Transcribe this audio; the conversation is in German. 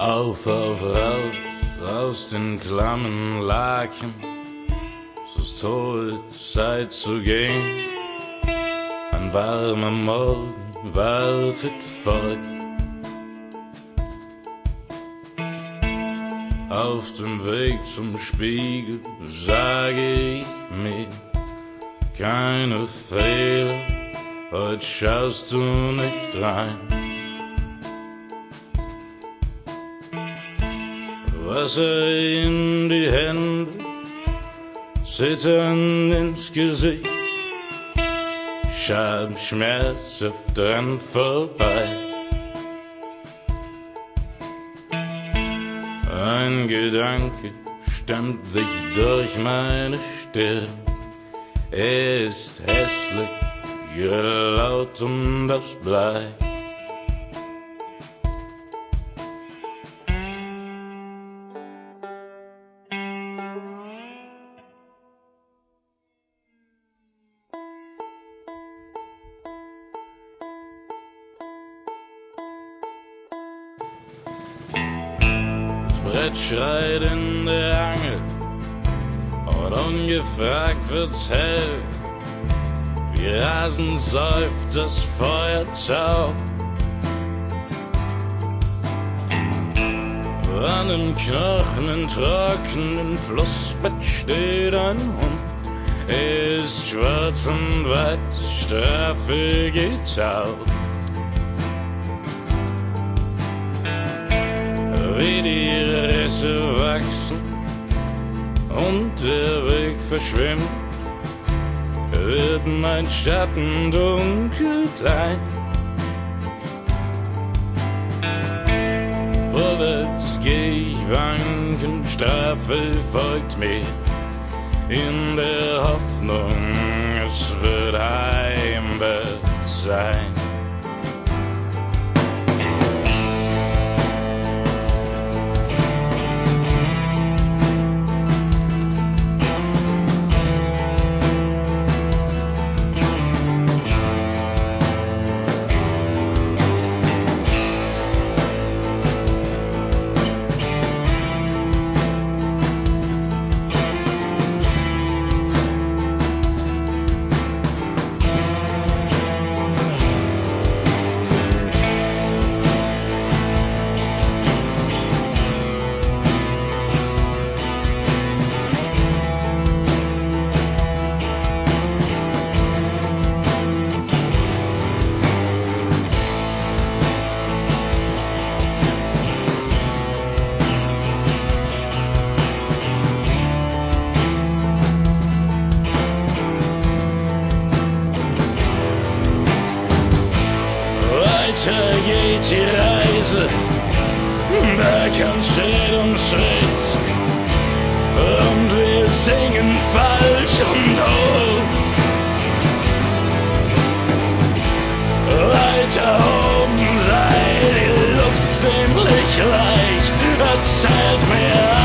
Auf, raus, aus den klammen Laken, es ist hohe Zeit zu gehen. Ein warmer Morgen wartet fort. Auf dem Weg zum Spiegel sage ich mir, keine Fehler, heute schaust du nicht rein. Wasser in die Hände, Zittern ins Gesicht, Schaden, Schmerz dran vorbei. Ein Gedanke stemmt sich durch meine Stirn. Er ist hässlich, laut und das Blei. Brett schreit in der Angel und ungefragt wird's hell. Wie rasend säuft das Feuertau. An einem knochenen, trockenen Flussbett steht ein Hund. Er ist schwarz und weiß, Strafe getaucht. Wie die Risse wachsen und der Weg verschwimmt, wird mein Schatten dunkel klein. Vorwärts geh ich wankend, Strafe folgt mir, in der Hoffnung, es wird Heimbett sein. Weiter geht die Reise, Berg an Schritt um Schritt, und wir singen falsch und hoch. Weiter oben sei die Luft ziemlich leicht, erzählt mir